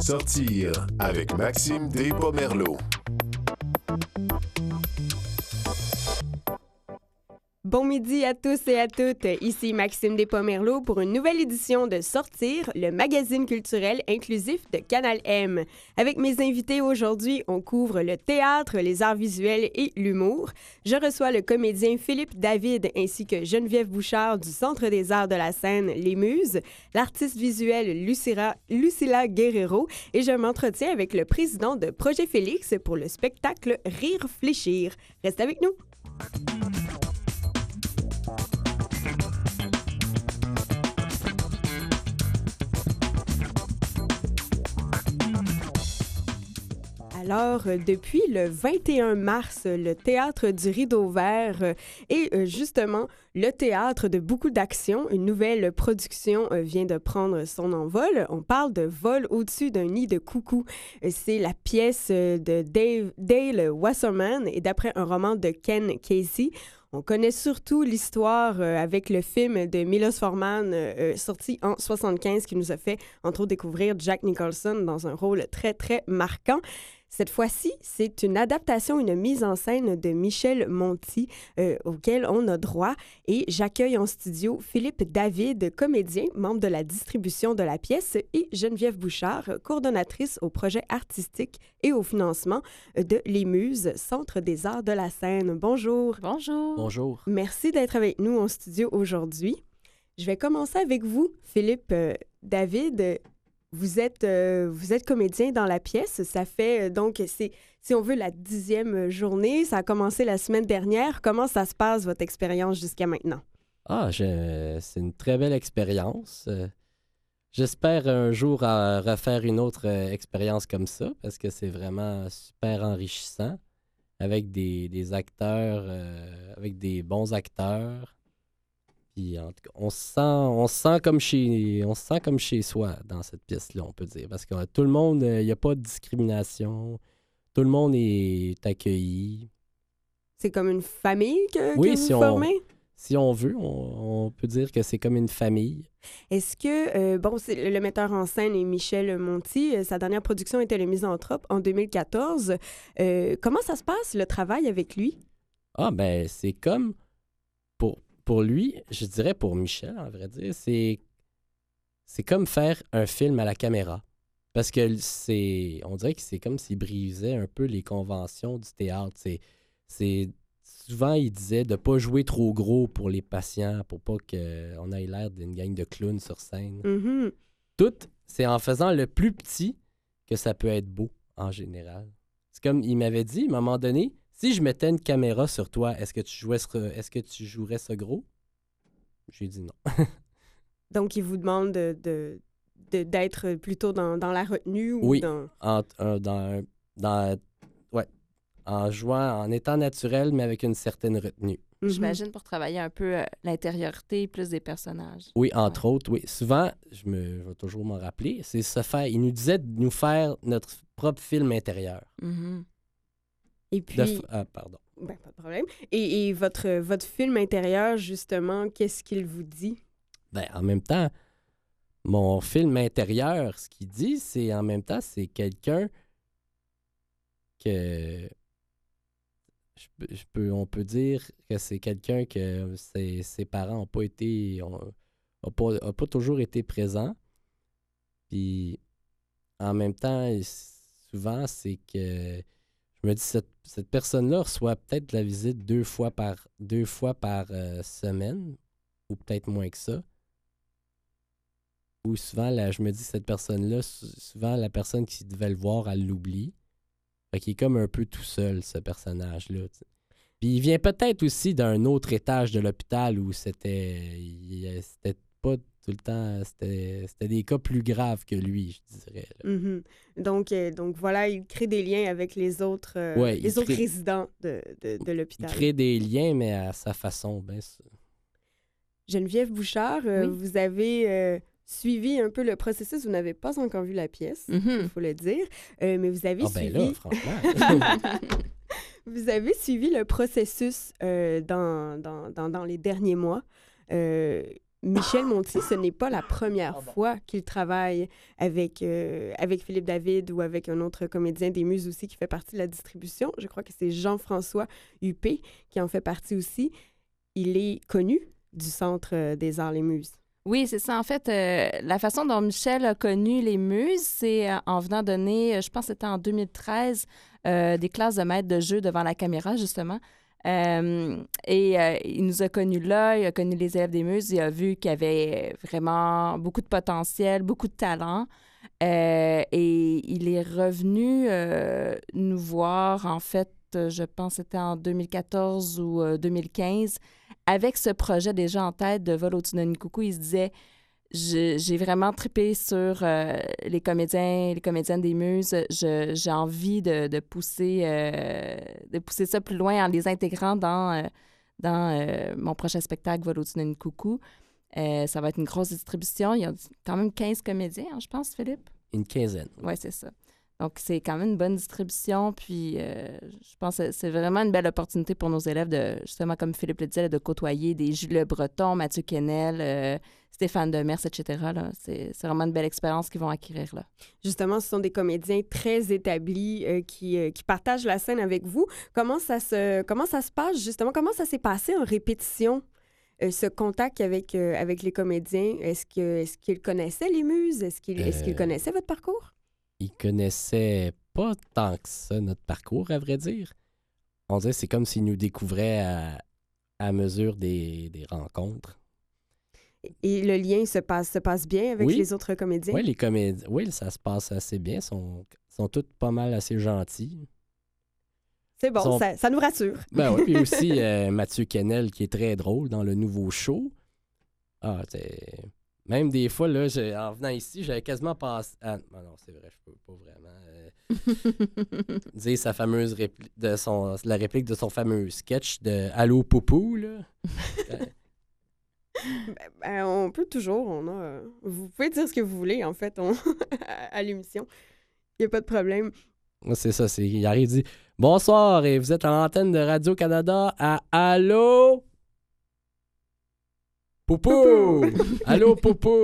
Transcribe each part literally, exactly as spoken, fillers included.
Sortir avec Maxime Despomerleau. Bon midi à tous et à toutes. Ici Maxime Despomerleau pour une nouvelle édition de Sortir, le magazine culturel inclusif de Canal M. Avec mes invités aujourd'hui, on couvre le théâtre, les arts visuels et l'humour. Je reçois le comédien Philippe David ainsi que Geneviève Bouchard du Centre des arts de la scène Les Muses, l'artiste visuelle Lucila, Lucila Guerrero et je m'entretiens avec le président de Projet Félix pour le spectacle Rire Fléchir. Reste avec nous. Alors, depuis le vingt et un mars, le Théâtre du Rideau Vert est justement le théâtre de beaucoup d'actions. Une nouvelle production vient de prendre son envol. On parle de Vol au-dessus d'un nid de coucou. C'est la pièce de Dave, Dale Wasserman et d'après un roman de Ken Casey. On connaît surtout l'histoire euh, avec le film de Milos Forman euh, sorti en soixante-quinze qui nous a fait entre autres découvrir Jack Nicholson dans un rôle très, très marquant. Cette fois-ci, c'est une adaptation, une mise en scène de Michel Monti euh, auquel on a droit. Et j'accueille en studio Philippe David, comédien, membre de la distribution de la pièce, et Geneviève Bouchard, coordonnatrice au projet artistique et au financement de Les Muses, Centre des arts de la scène. Bonjour. Bonjour. Bonjour. Merci d'être avec nous en studio aujourd'hui. Je vais commencer avec vous, Philippe euh, David. Vous êtes, euh, vous êtes comédien dans la pièce. Ça fait, euh, donc, c'est, si on veut, la dixième journée. Ça a commencé la semaine dernière. Comment ça se passe, votre expérience jusqu'à maintenant? Ah, je... c'est une très belle expérience. Euh, j'espère un jour à refaire une autre euh, expérience comme ça, parce que c'est vraiment super enrichissant, avec des, des acteurs, euh, avec des bons acteurs. Puis, en tout cas, on se sent, on se sent comme chez, on se sent comme chez soi dans cette pièce-là, on peut dire. Parce que euh, tout le monde, il euh, n'y a pas de discrimination. Tout le monde est accueilli. C'est comme une famille que, oui, que vous si formez? On, si on veut, on, on peut dire que c'est comme une famille. Est-ce que, euh, bon, c'est, le metteur en scène est Michel Monti. Sa dernière production était Le Misanthrope en deux mille quatorze. Euh, comment ça se passe, le travail avec lui? Ah, ben, c'est comme... Pour, pour lui, je dirais pour Michel, en vrai dire, c'est, c'est comme faire un film à la caméra. Parce que c'est, on dirait que c'est comme s'il brisait un peu les conventions du théâtre. C'est, c'est, souvent, il disait de ne pas jouer trop gros pour les patients, pour pas qu'on ait l'air d'une gang de clowns sur scène. Mm-hmm. Tout, c'est en faisant le plus petit que ça peut être beau, en général. C'est comme il m'avait dit, à un moment donné, si je mettais une caméra sur toi, est-ce que tu jouais ce, est-ce que tu jouerais ça gros? J'ai dit non. Donc, il vous demande de, de, de, d'être plutôt dans, dans la retenue ou oui, dans... en, euh, dans, dans, ouais, en jouant, en étant naturel, mais avec une certaine retenue. Mm-hmm. J'imagine pour travailler un peu euh, l'intériorité plus des personnages. Oui, entre ouais. autres, oui. Souvent, je, me, je vais toujours m'en rappeler, c'est se faire, il nous disait de nous faire notre propre film intérieur. Mm-hmm. Et puis... De, ah, pardon. Ben, pas de problème. Et, et votre, votre film intérieur, justement, qu'est-ce qu'il vous dit? Ben, en même temps, mon film intérieur, ce qu'il dit, c'est en même temps, c'est quelqu'un que... Je peux, je peux, on peut dire que c'est quelqu'un que ses, ses parents n'ont pas été... n'ont pas, a pas toujours été présents. Puis, en même temps, souvent, c'est que... Je me dis, cette, cette personne-là reçoit peut-être la visite deux fois par, deux fois par euh, semaine, ou peut-être moins que ça. Ou souvent, là, je me dis, cette personne-là, souvent, la personne qui devait le voir, elle l'oublie. Fait qu'il est comme un peu tout seul, ce personnage-là. T'sais. Puis il vient peut-être aussi d'un autre étage de l'hôpital où c'était, il, c'était pas tout le temps, c'était, c'était des cas plus graves que lui, je dirais. Mm-hmm. Donc, euh, donc voilà, il crée des liens avec les autres, euh, ouais, les autres crée, résidents de, de, de l'hôpital. Il crée des liens, mais à sa façon. Ben, Geneviève Bouchard, euh, oui. vous avez euh, suivi un peu le processus. Vous n'avez pas encore vu la pièce, il mm-hmm. faut le dire, euh, mais vous avez ah, suivi... ben là, franchement... Vous avez suivi le processus euh, dans, dans, dans, dans les derniers mois. Euh, Michel Monti, ce n'est pas la première fois qu'il travaille avec, euh, avec Philippe David ou avec un autre comédien des Muses aussi qui fait partie de la distribution. Je crois que c'est Jean-François Huppé qui en fait partie aussi. Il est connu du Centre des Arts Les Muses. Oui, c'est ça. En fait, euh, la façon dont Michel a connu les Muses, c'est euh, en venant donner, euh, je pense que c'était en deux mille treize, euh, des classes de maître de jeu devant la caméra, justement. Euh, et euh, il nous a connus là, il a connu les élèves des Muses, il a vu qu'il y avait vraiment beaucoup de potentiel, beaucoup de talent. Euh, et il est revenu euh, nous voir, en fait, je pense que c'était en deux mille quatorze ou euh, deux mille quinze, avec ce projet déjà en tête de Vol au-dessus d'un coucou. Il se disait, je- j'ai vraiment trippé sur euh, les comédiens, les comédiennes des Muses. Je- j'ai envie de, de pousser, euh, de pousser ça plus loin en les intégrant dans, euh, dans euh, mon prochain spectacle Vol au-dessus d'un coucou. Euh, ça va être une grosse distribution. Il y a quand même quinze comédiens, hein, je pense, Philippe? Une quinzaine. Oui, c'est ça. Donc, c'est quand même une bonne distribution. Puis, euh, je pense que c'est vraiment une belle opportunité pour nos élèves de, justement, comme Philippe le disait, de côtoyer des Jules Le Breton, Mathieu Kennel, euh, Stéphane Demers, et cetera là. C'est c'est vraiment une belle expérience qu'ils vont acquérir là. Justement, ce sont des comédiens très établis euh, qui, euh, qui partagent la scène avec vous. Comment ça se, comment ça se passe, justement? Comment ça s'est passé en répétition, euh, ce contact avec, euh, avec les comédiens? Est-ce que, est-ce qu'ils connaissaient les Muses? Est-ce qu'ils, est-ce qu'ils Euh, connaissaient votre parcours? Ils connaissaient pas tant que ça notre parcours, à vrai dire. On dirait que c'est comme s'ils nous découvraient à, à mesure des, des rencontres. Et le lien se passe, se passe bien avec Oui. les autres comédiens? Oui, les comédiens, oui, ça se passe assez bien. Ils sont, sont tous pas mal assez gentils. C'est bon, Sont- ça, ça nous rassure. Ben oui, puis aussi euh, Mathieu Kennel qui est très drôle dans le nouveau show. Ah, c'est... Même des fois, là, j'ai- en venant ici, j'avais quasiment passé... Ah non, non, c'est vrai, je peux pas vraiment euh, dire sa fameuse réplique de son... la réplique de son fameux sketch de « Allô, Poupou », là. Euh, Ben, on peut toujours, on a... euh, vous pouvez dire ce que vous voulez, en fait, on- à, à l'émission. Il n'y a pas de problème. Moi, c'est ça, c'est... Il arrive, il dit « Bonsoir, et vous êtes à l'antenne de Radio-Canada à Allô, Poupou! Allô, Poupou! »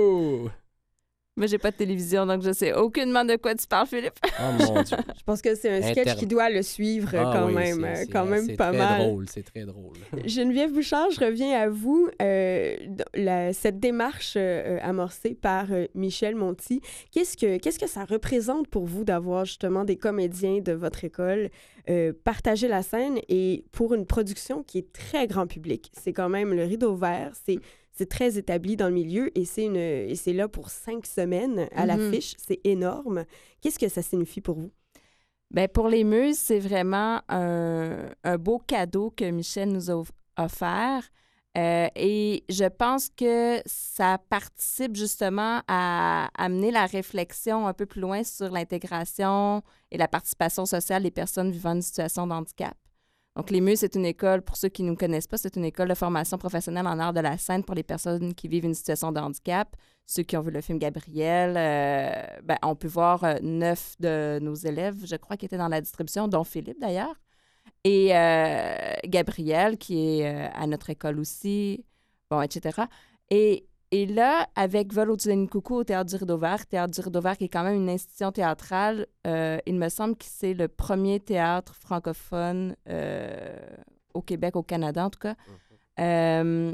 Moi, j'ai pas de télévision, donc je sais aucunement de quoi tu parles, Philippe. Oh mon Dieu. Je pense que c'est un sketch Interne. qui doit le suivre euh, Ah quand oui, même, c'est- euh, c'est- quand même c'est pas très mal. drôle, c'est très drôle. Geneviève Bouchard, je reviens à vous. Euh, d- la- cette démarche euh, amorcée par euh, Michel Monti, qu'est-ce que, qu'est-ce que ça représente pour vous d'avoir justement des comédiens de votre école euh, partager la scène et pour une production qui est très grand public? C'est quand même le Rideau Vert, c'est, c'est très établi dans le milieu et c'est, une, et c'est là pour cinq semaines à Mhm. l'affiche. C'est énorme. Qu'est-ce que ça signifie pour vous? Bien, pour les Muses, c'est vraiment un, un beau cadeau que Michel nous a off- offert. Euh, et je pense que ça participe justement à amener la réflexion un peu plus loin sur l'intégration et la participation sociale des personnes vivant une situation de handicap. Donc, les Muses, c'est une école, pour ceux qui ne nous connaissent pas, c'est une école de formation professionnelle en art de la scène pour les personnes qui vivent une situation de handicap. Ceux qui ont vu le film Gabriel, euh, ben, on peut voir euh, neuf de nos élèves, je crois, qui étaient dans la distribution, dont Philippe d'ailleurs. Et euh, Gabriel, qui est euh, à notre école aussi, bon, et cetera. Et, et là, avec Vol au-dessus d'un coucou au Théâtre du Rideau Vert, Théâtre du Rideau Vert qui est quand même une institution théâtrale, euh, il me semble que c'est le premier théâtre francophone euh, au Québec, au Canada en tout cas. Euh,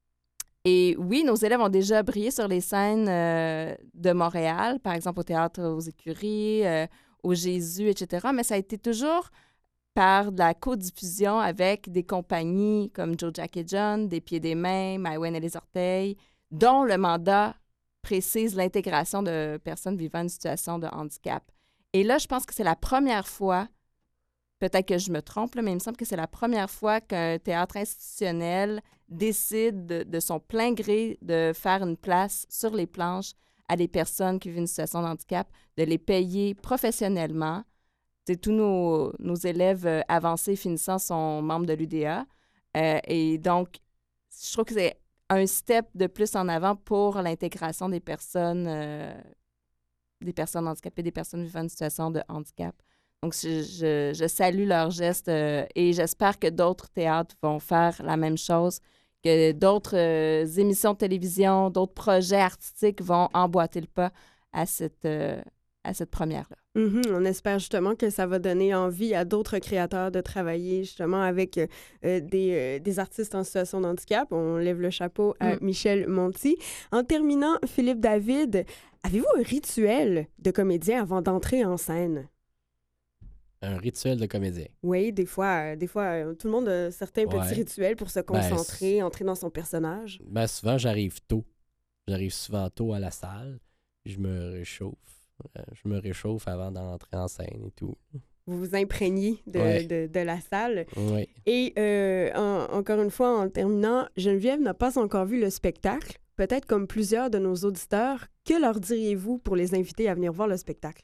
et oui, nos élèves ont déjà brillé sur les scènes euh, de Montréal, par exemple au Théâtre aux Écuries, euh, au Jésus, et cetera. Mais ça a été toujours par de la codiffusion avec des compagnies comme Joe Jack et John, Des Pieds des Mains, Maïwen et les Orteils, dont le mandat précise l'intégration de personnes vivant une situation de handicap. Et là, je pense que c'est la première fois, peut-être que je me trompe, là, mais il me semble que c'est la première fois qu'un théâtre institutionnel décide de, de son plein gré de faire une place sur les planches à des personnes qui vivent une situation de handicap, de les payer professionnellement. T'sais, tous nos, nos élèves euh, avancés et finissants sont membres de l'U D A. Euh, et donc, je trouve que c'est un step de plus en avant pour l'intégration des personnes, euh, des personnes handicapées, des personnes vivant une situation de handicap. Donc, je, je, je salue leur geste euh, et j'espère que d'autres théâtres vont faire la même chose, que d'autres euh, émissions de télévision, d'autres projets artistiques vont emboîter le pas à cette, euh, à cette première-là. Mm-hmm. On espère justement que ça va donner envie à d'autres créateurs de travailler justement avec euh, des, euh, des artistes en situation de handicap. On lève le chapeau à mm. Michel Monti. En terminant, Philippe David, avez-vous un rituel de comédien avant d'entrer en scène? Un rituel de comédien? Oui, des fois, euh, des fois euh, tout le monde a certains ouais. petits rituels pour se concentrer, ben, entrer dans son personnage. Ben, souvent, j'arrive tôt. J'arrive souvent tôt à la salle. Je me réchauffe. Je me réchauffe avant d'entrer en scène et tout. Vous vous imprégnez de, ouais. de, de la salle. Oui. Et euh, en, encore une fois, en terminant, Geneviève n'a pas encore vu le spectacle. Peut-être comme plusieurs de nos auditeurs, que leur diriez-vous pour les inviter à venir voir le spectacle?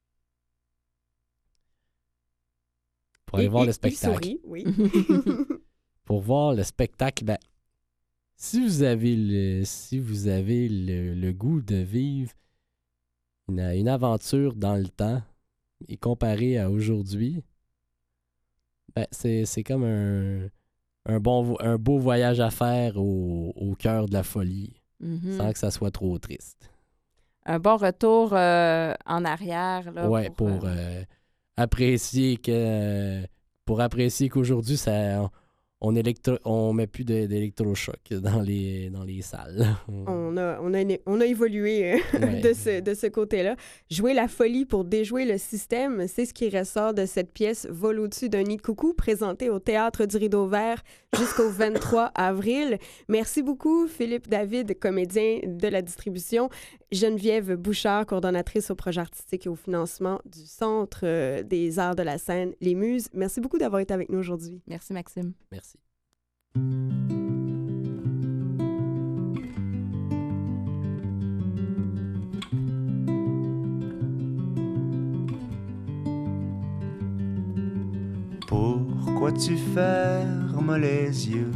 Pour aller et, voir et, le spectacle. Sourit, oui. Pour voir le spectacle, ben, si vous avez le, si vous avez le, le goût de vivre Une, une aventure dans le temps et comparée à aujourd'hui, ben c'est, c'est comme un, un, bon, un beau voyage à faire au, au cœur de la folie, mm-hmm. sans que ça soit trop triste. Un bon retour euh, en arrière. Là, ouais, pour, pour euh, apprécier que pour apprécier qu'aujourd'hui, ça... On électro... on met plus de, d'électrochoc dans les, dans les salles. on, a, on, a, on a évolué ouais. de, ce, de ce côté-là. Jouer la folie pour déjouer le système, c'est ce qui ressort de cette pièce « Vol au-dessus d'un nid de coucou » présentée au Théâtre du Rideau Vert jusqu'au vingt-trois avril. Merci beaucoup, Philippe David, comédien de la distribution. Geneviève Bouchard, coordonnatrice au projet artistique et au financement du Centre euh, des arts de la scène Les Muses. Merci beaucoup d'avoir été avec nous aujourd'hui. Merci, Maxime. Merci. Pourquoi tu fermes les yeux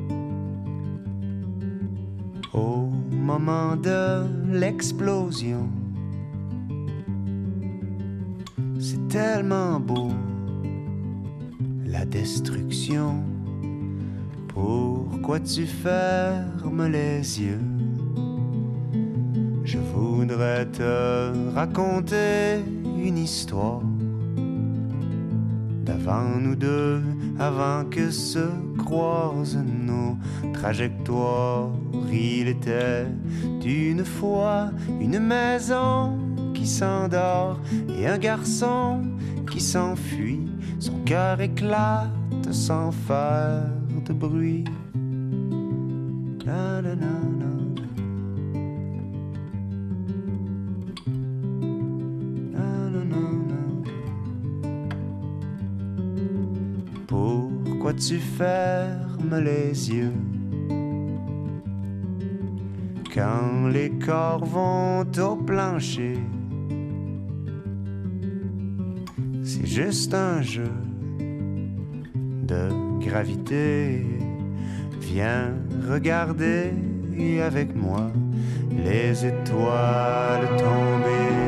au moment de l'explosion? C'est tellement beau, la destruction. Pourquoi tu fermes les yeux? Je voudrais te raconter une histoire d'avant nous deux, avant que se croisent nos trajectoires. Il était une fois une maison qui s'endort et un garçon qui s'enfuit. Son cœur éclate sans faire de bruit. Na, na, na, na. Na, na, na, na. Pourquoi tu fermes les yeux quand les corps vont au plancher? C'est juste un jeu de gravité. Viens regarder avec moi les étoiles tombées.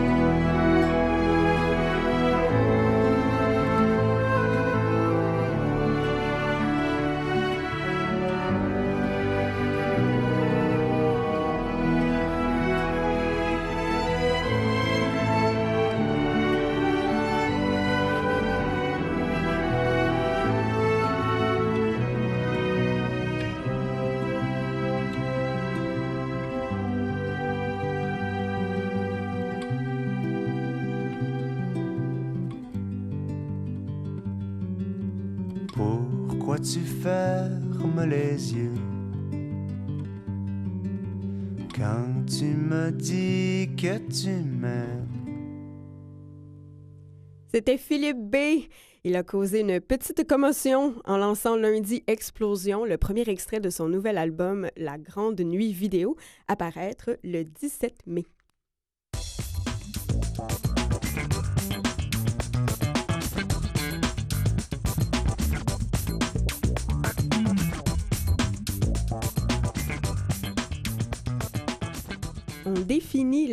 Pourquoi tu fermes les yeux quand tu me dis que tu m'aimes? C'était Philippe B. Il a causé une petite commotion en lançant lundi Explosion, le premier extrait de son nouvel album La Grande Nuit vidéo, à paraître le dix-sept mai. On définit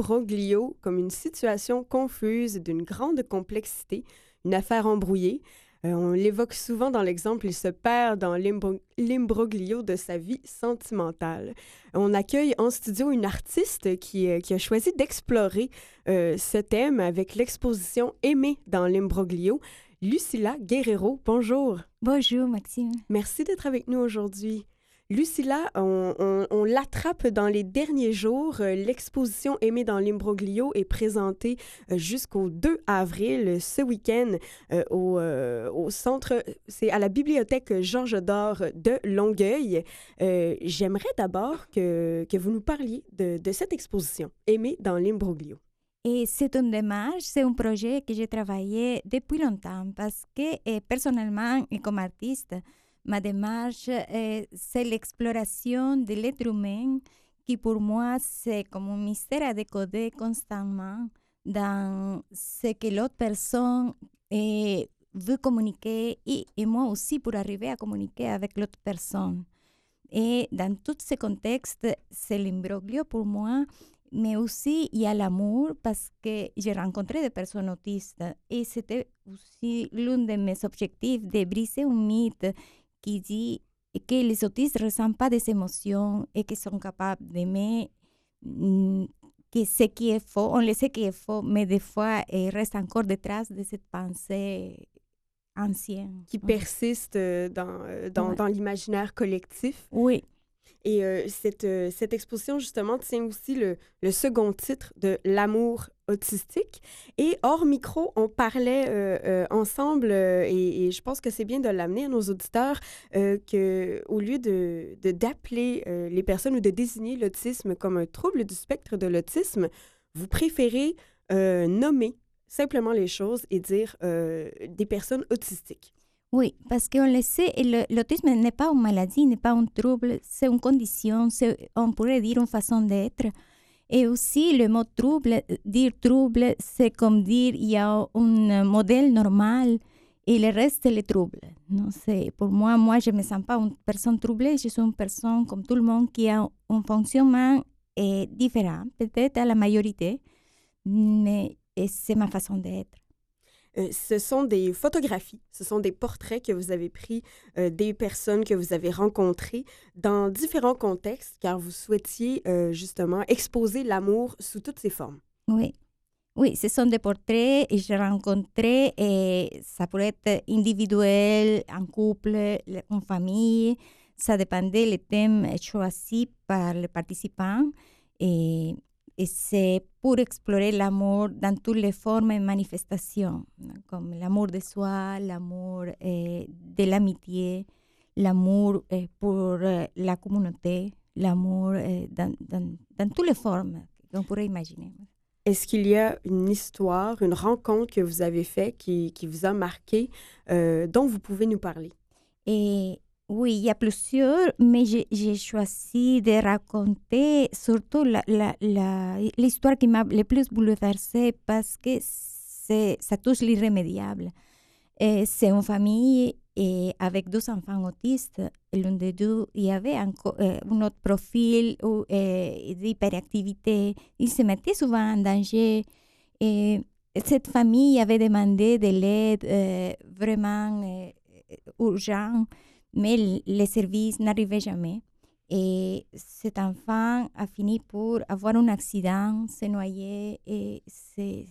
l'imbroglio comme une situation confuse d'une grande complexité, une affaire embrouillée. Euh, on l'évoque souvent dans l'exemple, il se perd dans l'imbro- l'imbroglio de sa vie sentimentale. On accueille en studio une artiste qui, euh, qui a choisi d'explorer euh, ce thème avec l'exposition Aimer dans l'imbroglio. Lucila Guerrero, bonjour. Bonjour, Maxime. Merci d'être avec nous aujourd'hui. Lucila, on, on, on l'attrape dans les derniers jours. Euh, L'exposition Aimer dans l'imbroglio est présentée euh, jusqu'au deux avril, ce week-end, euh, au, euh, au centre, c'est à la bibliothèque Georges d'Or de Longueuil. Euh, J'aimerais d'abord que, que vous nous parliez de, de cette exposition, Aimer dans l'imbroglio. Et c'est une démarche, c'est un projet que j'ai travaillé depuis longtemps parce que eh, personnellement et comme artiste, ma démarche, eh, c'est l'exploration de l'être humain qui pour moi, c'est comme un mystère à décoder constamment dans ce que l'autre personne eh, veut communiquer et, et moi aussi pour arriver à communiquer avec l'autre personne. Et dans tous ces contextes, c'est l'imbroglio pour moi, mais aussi il y a l'amour parce que j'ai rencontré des personnes autistes et c'était aussi l'un de mes objectifs de briser un mythe qui dit que les autistes ne ressentent pas des émotions et qu'ils sont capables d'aimer, mm, que ce qui est faux, on le sait qui est faux, mais des fois, il reste encore des traces de cette pensée ancienne. Qui persiste euh, dans, euh, dans, Ouais. dans l'imaginaire collectif. Oui. Et euh, cette, euh, cette exposition, justement, tient aussi le, le second titre de L'amour autistique. Et hors micro, on parlait euh, euh, ensemble, euh, et, et je pense que c'est bien de l'amener à nos auditeurs, euh, qu'au lieu de, de, d'appeler euh, les personnes ou de désigner l'autisme comme un trouble du spectre de l'autisme, vous préférez euh, nommer simplement les choses et dire euh, des personnes autistiques. Oui, parce qu'on le sait, le- l'autisme n'est pas une maladie, n'est pas un trouble, c'est une condition, c'est, on pourrait dire une façon d'être. Et aussi, le mot trouble, dire trouble, c'est comme dire il y a un modèle normal et le reste, c'est le trouble. Non, c'est, pour moi, moi, je ne me sens pas une personne troublée, je suis une personne comme tout le monde qui a un fonctionnement eh, différent, peut-être à la majorité, mais eh, c'est ma façon d'être. Euh, ce sont des photographies, ce sont des portraits que vous avez pris euh, des personnes que vous avez rencontrées dans différents contextes, car vous souhaitiez euh, justement exposer l'amour sous toutes ses formes. Oui. Oui, ce sont des portraits et j'ai rencontré, et ça pourrait être individuel, en couple, en famille. Ça dépendait des thèmes choisis par les participants. Et, et c'est pour explorer l'amour dans toutes les formes et manifestations, comme l'amour de soi, l'amour eh, de l'amitié, l'amour eh, pour eh, la communauté, l'amour eh, dans, dans, dans toutes les formes qu'on pourrait imaginer. Est-ce qu'il y a une histoire, une rencontre que vous avez faite qui, qui vous a marqué, euh, dont vous pouvez nous parler? Et oui, il y a plusieurs, mais j'ai, j'ai choisi de raconter surtout la, la, la, l'histoire qui m'a le plus bouleversée parce que c'est, ça touche l'irrémédiable. Et c'est une famille et avec deux enfants autistes. L'un des deux, il y avait encore, euh, un autre profil ou, euh, d'hyperactivité. Il se mettait souvent en danger. Et cette famille avait demandé de l'aide euh, vraiment euh, urgente, mais les services n'arrivaient jamais. Et cet enfant a fini pour avoir un accident, se noyer et c'est...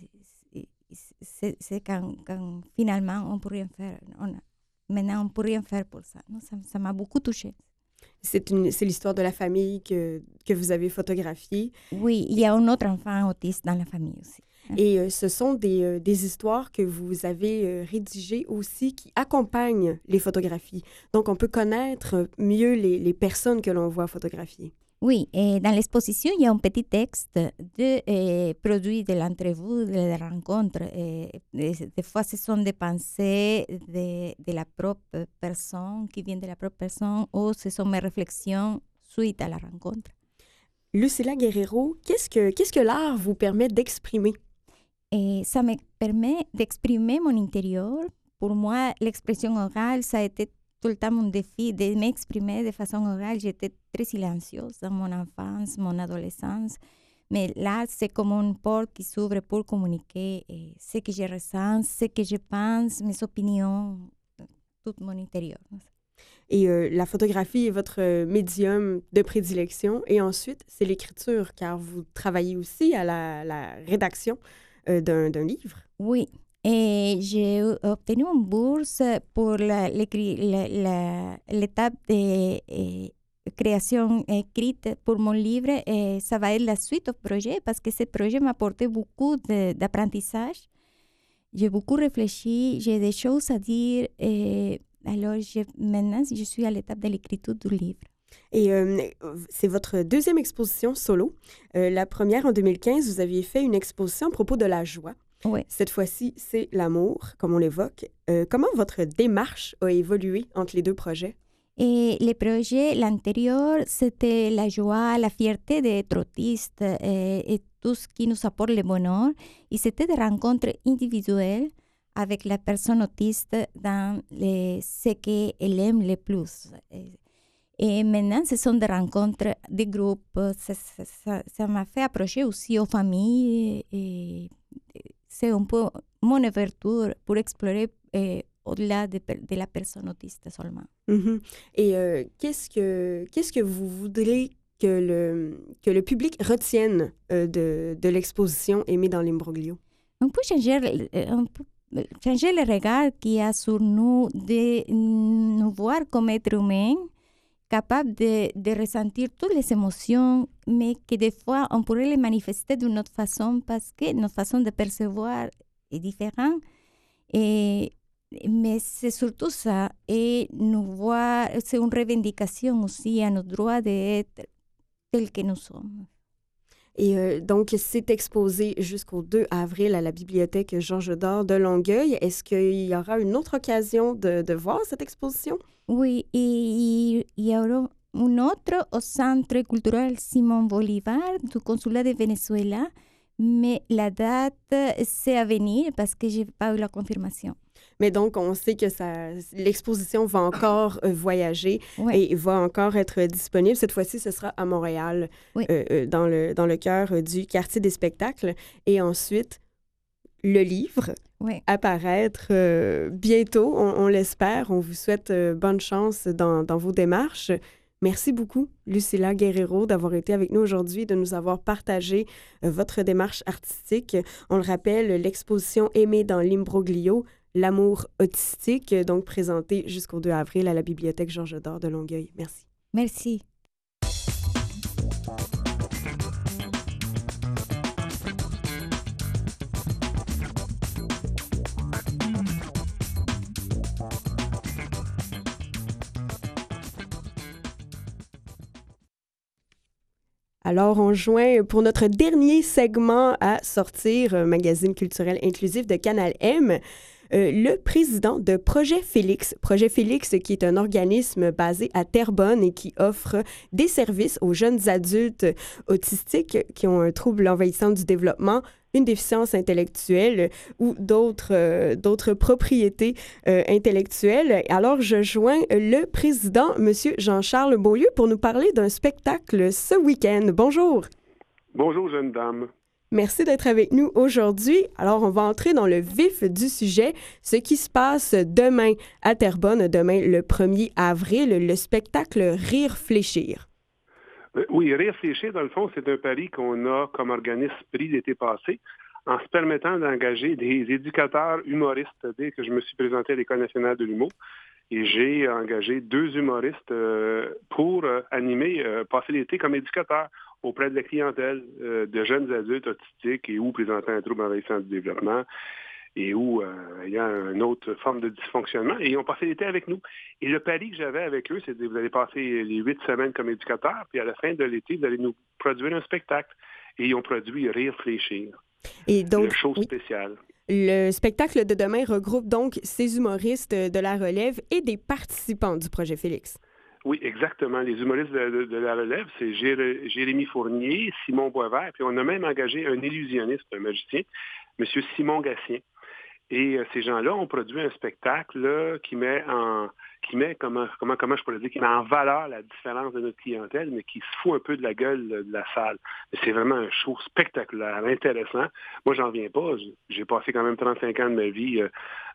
C'est, c'est quand, quand finalement on ne peut rien faire. On a, maintenant, on ne peut rien faire pour ça. Non, ça, ça m'a beaucoup touchée. C'est, une, c'est l'histoire de la famille que, que vous avez photographiée. Oui, il y a un autre enfant autiste dans la famille aussi. Et euh, ce sont des, euh, des histoires que vous avez euh, rédigées aussi qui accompagnent les photographies. Donc, on peut connaître mieux les, les personnes que l'on voit photographier. Oui, et dans l'exposition, il y a un petit texte de eh, produits de l'entrevue, de la rencontre. Et, et, des fois, ce sont des pensées de, de la propre personne, qui viennent de la propre personne, ou ce sont mes réflexions suite à la rencontre. Lucila Guerrero, qu'est-ce que, qu'est-ce que l'art vous permet d'exprimer? Et ça me permet d'exprimer mon intérieur. Pour moi, l'expression orale, ça a été tout le temps mon défi de m'exprimer de façon orale. J'étais très silencieuse dans mon enfance, mon adolescence. Mais là, c'est comme une porte qui s'ouvre pour communiquer et ce que je ressens, ce que je pense, mes opinions. tout mon intérieur. Et euh, la photographie est votre euh, médium de prédilection. Et ensuite, c'est l'écriture, car vous travaillez aussi à la, la rédaction euh, d'un, d'un livre. Oui, et j'ai obtenu une bourse pour la, la, la, l'étape de eh, création écrite pour mon livre. Et ça va être la suite au projet parce que ce projet m'a apporté beaucoup de, d'apprentissage. J'ai beaucoup réfléchi, j'ai des choses à dire. Et alors, je, maintenant, je suis à l'étape de l'écriture du livre. Et euh, c'est votre deuxième exposition solo. Euh, la première, en deux mille quinze, vous aviez fait une exposition à propos de la joie. Oui. Cette fois-ci, c'est l'amour, comme on l'évoque. Euh, comment votre démarche a évolué entre les deux projets? Et le projet, l'antérieur, c'était la joie, la fierté d'être autiste et, et tout ce qui nous apporte le bonheur. Et c'était des rencontres individuelles avec la personne autiste dans les, ce qu'elle aime le plus. Et, et maintenant, ce sont des rencontres de groupe. Ça, ça, ça, ça m'a fait approcher aussi aux familles. Et, et c'est un peu mon ouverture pour explorer eh, au-delà de, de la personne autiste seulement. Mm-hmm. Et euh, qu'est-ce que, qu'est-ce que vous voudrez que le, que le public retienne euh, de, de l'exposition Aimer dans l'imbroglio? On peut changer, on peut changer le regard qu'il y a sur nous, de nous voir comme êtres humains, capables de, de ressentir toutes les émotions, mais que des fois, on pourrait les manifester d'une autre façon parce que notre façon de percevoir est différente. Et, mais c'est surtout ça. Et nous voir, c'est une revendication aussi à notre droit d'être tel que nous sommes. Et euh, donc, c'est exposé jusqu'au deux avril à la Bibliothèque Georges Dard de Longueuil. Est-ce qu'il y aura une autre occasion de, de voir cette exposition? Oui, et il y aura une autre au Centre culturel Simon Bolivar du Consulat de Venezuela, mais la date, c'est à venir parce que je n'ai pas eu la confirmation. Mais donc, on sait que ça, l'exposition va encore euh, voyager Oui. et va encore être disponible. Cette fois-ci, ce sera à Montréal, Oui. euh, euh, dans le, dans le cœur euh, du quartier des spectacles. Et ensuite, le livre Oui. apparaître euh, bientôt, on, on l'espère. On vous souhaite euh, bonne chance dans, dans vos démarches. Merci beaucoup, Lucila Guerrero, d'avoir été avec nous aujourd'hui, de nous avoir partagé euh, votre démarche artistique. On le rappelle, l'exposition Aimer dans l'imbroglio, l'amour autistique, donc présentée jusqu'au deux avril à la Bibliothèque Georges Dard de Longueuil. Merci. Merci. Alors, on joint pour notre dernier segment à sortir, un magazine culturel inclusif de Canal M, euh, le président de Projet Félix. Projet Félix, qui est un organisme basé à Terrebonne et qui offre des services aux jeunes adultes autistiques qui ont un trouble envahissant du développement, une déficience intellectuelle ou d'autres, euh, d'autres propriétés euh, intellectuelles. Alors, je joins le président, M. Jean-Charles Beaulieu, pour nous parler d'un spectacle ce week-end. Bonjour. Bonjour, jeune dame. Merci d'être avec nous aujourd'hui. Alors, on va entrer dans le vif du sujet, ce qui se passe demain à Terrebonne, demain le premier avril, le spectacle Rire Fléchir. Oui, Rire Fléchir, dans le fond, c'est un pari qu'on a comme organisme pris l'été passé en se permettant d'engager des éducateurs humoristes dès que je me suis présenté à l'École nationale de l'humour. Et j'ai engagé deux humoristes euh, pour euh, animer, euh, passer l'été comme éducateurs auprès de la clientèle euh, de jeunes adultes autistiques et ou présentant un trouble envahissant du développement et ou euh, ayant une autre forme de dysfonctionnement. Et ils ont passé l'été avec nous. Et le pari que j'avais avec eux, c'est que vous allez passer les huit semaines comme éducateurs, puis à la fin de l'été, vous allez nous produire un spectacle. Et ils ont produit Rire Fléchir. Et donc, le show oui. spécial. Le spectacle de demain regroupe donc ces humoristes de la relève et des participants du projet Félix. Oui, exactement. Les humoristes de, de, de la relève, c'est Jéré, Jérémy Fournier, Simon Boisvert, puis on a même engagé un illusionniste, un magicien, M. Simon Gatien. Et euh, ces gens-là ont produit un spectacle là, qui met en qui met, comment, comment, comment je pourrais dire, qui met en valeur la différence de notre clientèle, mais qui se fout un peu de la gueule de la salle. C'est vraiment un show spectaculaire, intéressant. Moi, j'en viens pas. J'ai passé quand même trente-cinq ans de ma vie euh,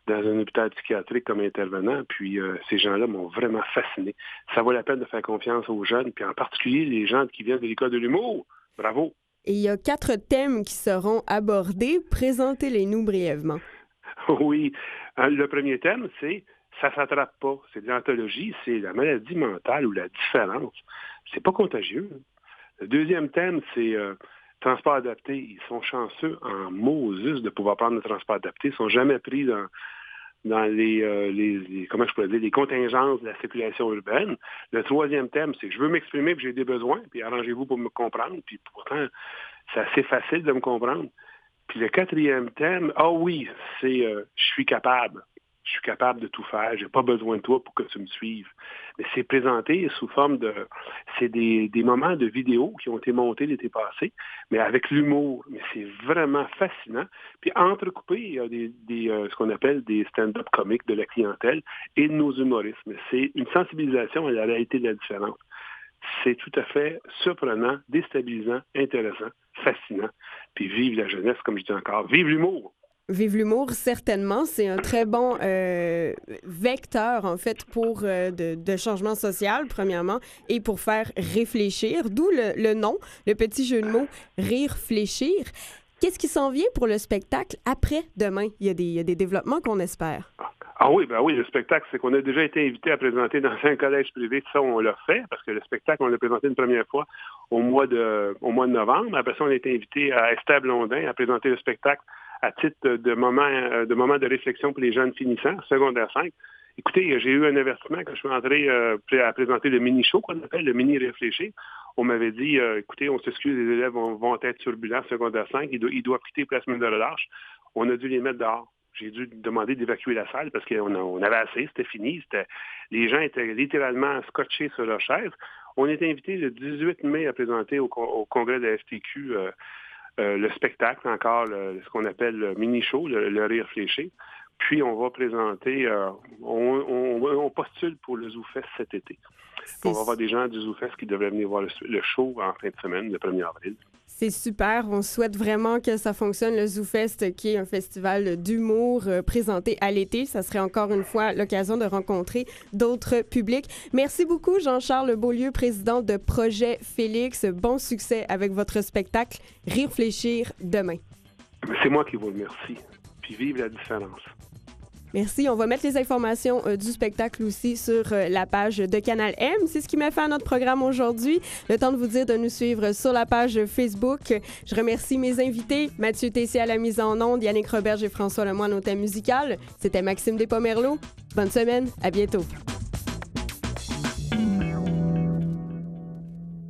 dans un hôpital psychiatrique comme intervenant, puis euh, ces gens-là m'ont vraiment fasciné. Ça vaut la peine de faire confiance aux jeunes, puis en particulier les gens qui viennent de l'école de l'humour. Bravo! Et il y a quatre thèmes qui seront abordés. Présentez-les-nous brièvement. Oui. Le premier thème, c'est « ça s'attrape pas ». C'est de l'anthologie, c'est la maladie mentale ou la différence. C'est pas contagieux. Le deuxième thème, c'est euh, transport adapté. Ils sont chanceux en Moses de pouvoir prendre le transport adapté. Ils ne sont jamais pris dans, dans les, euh, les, les, comment je pourrais dire, les contingences de la circulation urbaine. Le troisième thème, c'est que je veux m'exprimer puis j'ai des besoins, puis arrangez-vous pour me comprendre. Puis pourtant, c'est assez facile de me comprendre. Puis le quatrième thème, ah oui, c'est euh, je suis capable. Je suis capable de tout faire. J'ai pas besoin de toi pour que tu me suives. Mais c'est présenté sous forme de... C'est des, des moments de vidéo qui ont été montés l'été passé, mais avec l'humour. Mais c'est vraiment fascinant. Puis entrecoupé, il y a des, des, euh, ce qu'on appelle des stand-up comiques de la clientèle et de nos humoristes. Mais c'est une sensibilisation à la réalité de la différence. C'est tout à fait surprenant, déstabilisant, intéressant, fascinant. Puis vive la jeunesse, comme je dis encore. Vive l'humour! Vive l'humour, certainement. C'est un très bon euh, vecteur, en fait, pour euh, de, de changement social, premièrement, et pour faire réfléchir, d'où le, le nom, le petit jeu de mots, rire-fléchir. Qu'est-ce qui s'en vient pour le spectacle après-demain? Il y a des, il y a des développements qu'on espère. Ah oui, ben oui, le spectacle, c'est qu'on a déjà été invité à présenter dans un collège privé. Ça, on l'a fait, parce que le spectacle, on l'a présenté une première fois au mois de, au mois de novembre. Après ça, on a été invité à Esther Blondin à présenter le spectacle à titre de moment, de moment de réflexion pour les jeunes finissants, secondaire cinq. Écoutez, j'ai eu un avertissement quand je suis entré euh, à présenter le mini-show, qu'on appelle le mini-réfléchir. On m'avait dit, euh, écoutez, on s'excuse, les élèves vont, vont être turbulents, secondaire cinq, ils, do- ils doivent quitter pour la semaine de relâche. On a dû les mettre dehors. J'ai dû demander d'évacuer la salle parce qu'on a, on avait assez, c'était fini. C'était, les gens étaient littéralement scotchés sur leur chaise. On est invité le dix-huit mai à présenter au, au congrès de la F T Q euh, euh, le spectacle, encore le, ce qu'on appelle le mini-show, le, le rire fléché. Puis on va présenter, euh, on, on, on postule pour le ZooFest cet été. On va avoir des gens du ZooFest qui devraient venir voir le, le show en fin de semaine, le premier avril. C'est super. On souhaite vraiment que ça fonctionne, le ZooFest, qui est un festival d'humour euh, présenté à l'été. Ça serait encore une fois l'occasion de rencontrer d'autres publics. Merci beaucoup, Jean-Charles Beaulieu, président de Projet Félix. Bon succès avec votre spectacle Rire Fléchir demain. C'est moi qui vous remercie. Puis vive la différence. Merci. On va mettre les informations euh, du spectacle aussi sur euh, la page de Canal M. C'est ce qui met fin à notre programme aujourd'hui. Le temps de vous dire de nous suivre sur la page Facebook. Je remercie mes invités, Mathieu Tessier à la mise en onde, Yannick Roberge et François Lemoine au thème musical. C'était Maxime Despomerleau. Bonne semaine. À bientôt.